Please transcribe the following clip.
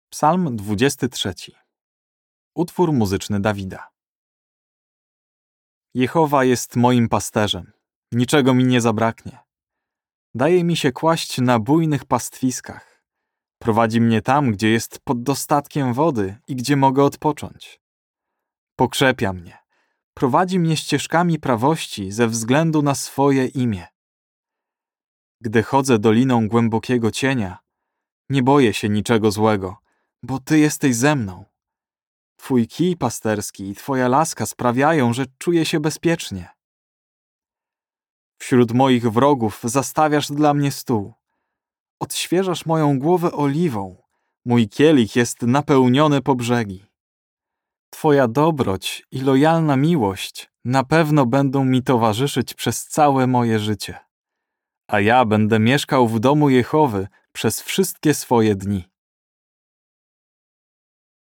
Psalm 23. Utwór muzyczny Dawida. Jehowa jest moim pasterzem, niczego mi nie zabraknie. Daje mi się kłaść na bujnych pastwiskach. Prowadzi mnie tam, gdzie jest pod dostatkiem wody i gdzie mogę odpocząć. Pokrzepia mnie, prowadzi mnie ścieżkami prawości ze względu na swoje imię. Gdy chodzę doliną głębokiego cienia, nie boję się niczego złego, bo Ty jesteś ze mną. Twój kij pasterski i Twoja laska sprawiają, że czuję się bezpiecznie. Wśród moich wrogów zastawiasz dla mnie stół. Odświeżasz moją głowę oliwą. Mój kielich jest napełniony po brzegi. Twoja dobroć i lojalna miłość na pewno będą mi towarzyszyć przez całe moje życie. A ja będę mieszkał w domu Jehowy przez wszystkie swoje dni.